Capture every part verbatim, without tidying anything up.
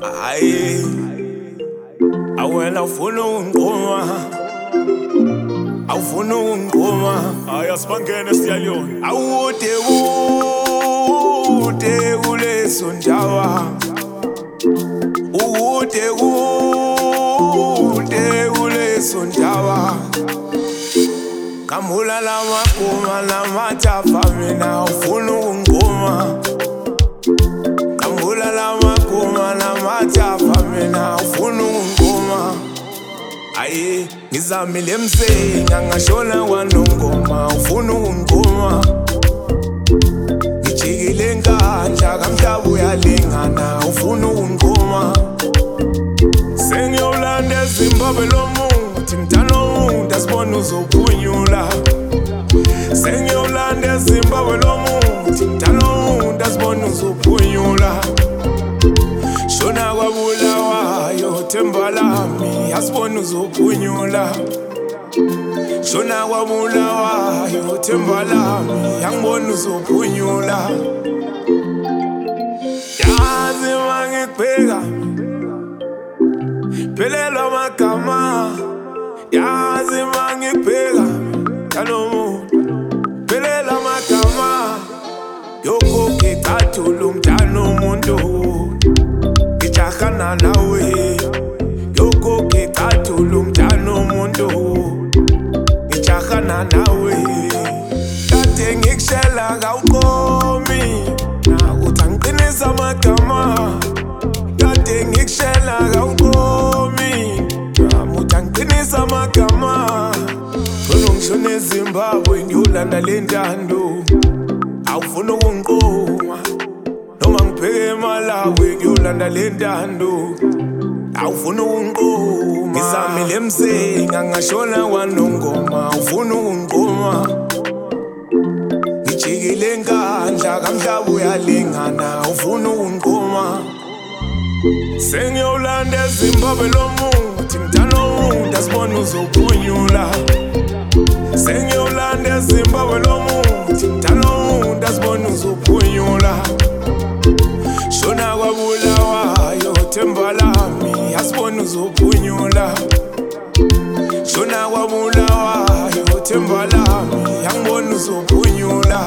Aye, awela ufuna ungqoma, awufuna ungqoma. Hayi asibangene siyaliyona. Awude kude kuleso ndawa, ude kude kuleso ndawa. Kamula la makuma la mathafa mina ufuna ungqoma. Kamula la makuma la mathafa mina ufuna ungqoma. Aye, ngizamile emsenga ngashona kwanongoma ufuna ungqoma. Ngijikile enkandla kamhlaba uyalingana ufuna ungqoma. Sengiyolanda eZimbabwe lo muthi mntana womuntu asibona uzophunyula. Sengiyolanda eZimbabwe lo muthi mntana womuntu asibona uzophunyula. Shona kwaBulawayo themba lami asibona uzophunyula. Shona kwaBulawayo themba lami angibona uzophunyula. Yazi mangikubheka phelelwa amagama, yazi mangikubheka kanomuntu phelelwa amagama. Yoko ngicathulo umntana womuntu ngijahana nawe. Yoko ngicathulo umntana womuntu ngijahana nawe. Kade ngikushela kawuqomi nakuthi angiqinisa amagama. Kade ngikushela kawuqomi namuthi angiqinisa amagama. Khona ngishona eZimbabwe ngiyolanda le ntando, awufuna ukungiqoma. Noma ngibheke eMalawi ngiyolanda le ntando, awufuna ukungiqoma. Ngizamile emsenga ngashona kwanongoma ufuna ukungiqoma. Ngijikile enkandla kamhlaba uyalingana ufuna ukungiqoma. Sengiyolanda eZimbabwe lo muthi mntana womuntu asibona uzophunyula. Sengiyolanda eZimbabwe lo muthi mntana womuntu asibona uzophunyula. Shona kwaBulawayo themba lami asibona uzophunyula. Shona kwaBulawayo themba lami angibona uzophunyula.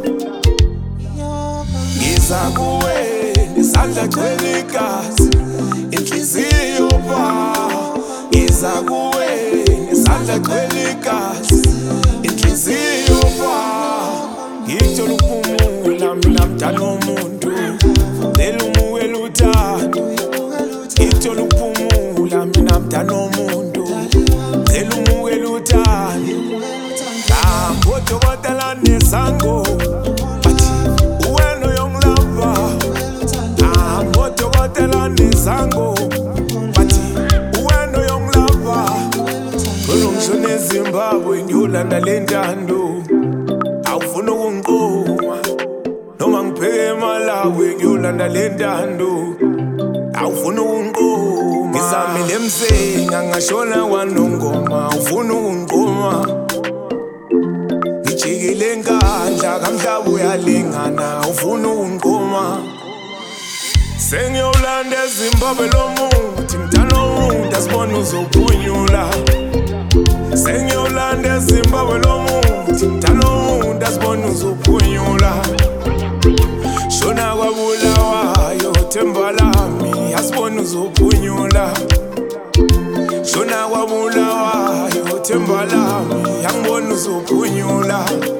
Ngiza kuwe nesandla gcwele igazi, inhliziyo pha. Ngiza kuwe nesandla gcwele igazi, inhliziyo pha. Ngithola ukuphumula mina mntana womuntu, ngicela umukele uthando. Ngithola ukuphumula mina mntana womuntu, ngicela umukele uthando. Ngapho odokotela nezango bathi uwena uyongilapha. Ngapho odokotela nezango bathi uwena uyongilapha. Khona ngishona eZimbabwe ngiyolanda le ntando, awufuna ukungiqoma. Noma ngibheke eMalawi ngiyolanda le ntando, awufuna ukungiqoma. Ngizamile emsenga ngashona kwanongoma ufuna ukungiqoma. Ngijikile enkandla kamhlaba uyalingana ufuna ukungiqoma. Sengiyolanda eZimbabwe lo muthi mntana womuntu asibona uzophunyula. Sengiyolanda eZimbabwe lo muthi mntana womuntu asibona uzophunyula. Shona kwaBulawayo themba lami asibona uzophunyula. Shona kwaBulawayo themba lami angibona uzophunyula.